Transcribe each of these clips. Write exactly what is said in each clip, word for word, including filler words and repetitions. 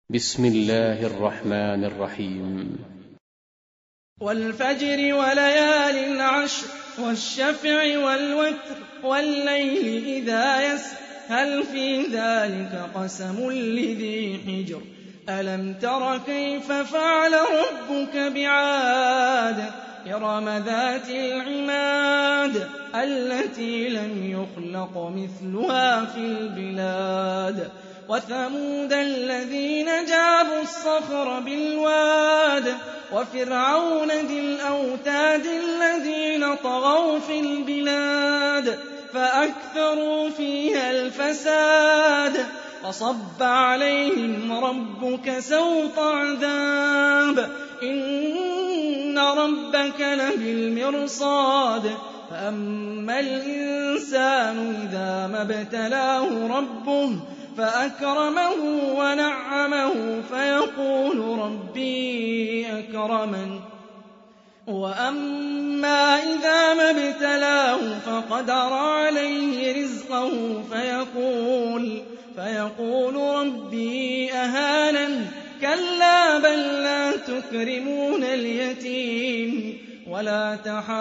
بسم الله الرحمن الرحيم. والفجر وليال عشر والشفع والوتر والليل إذا يسر هل في ذلك قسم لذي حجر ألم تر كيف فعل ربك بعاد إرم ذات العماد التي لم يخلق مثلها في البلاد وثمود الذين جابوا الصخر بالواد وفرعون ذي الأوتاد الذين طغوا في البلاد فأكثروا فيها الفساد فصب عليهم ربك سوط عذاب إن ربك لبالمرصاد فأما الإنسان إذا ما ابتلاه ربه فأكرمه ونعمه فيقول ربي أكرمن وأما إذا ما ابتلاه فقدر عليه رزقه فيقول, فيقول ربي أهانن كلا بل لا تكرمون اليتيم ولا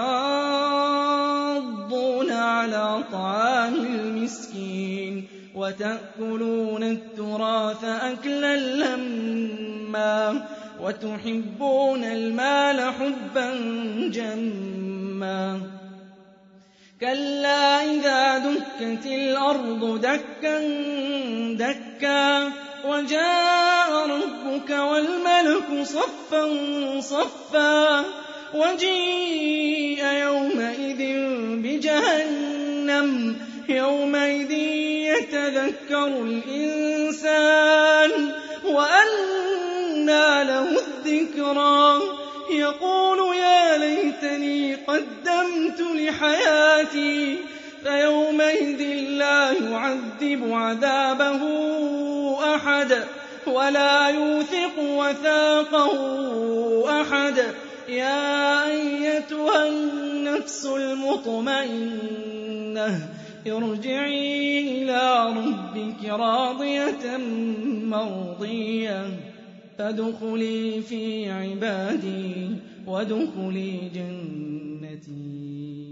تحاضون على طعام المسكين وتأكلون التراث أكلا لما وتحبون المال حبا جما كلا إذا دكت الأرض دكا دكا وجاء ربك والملك صفا صفا وجيء يومئذ بجهنم يومئذ يتذكر الإنسان وأنى له الذكرى يقول يا ليتني قدمت لحياتي فيومئذ لا يعذب عذابه أحد ولا يوثق وثاقه أحد يا أيتها النفس المطمئنة ارجعي إلى ربك راضية مرضية فادخلي في عبادي وادخلي جنتي.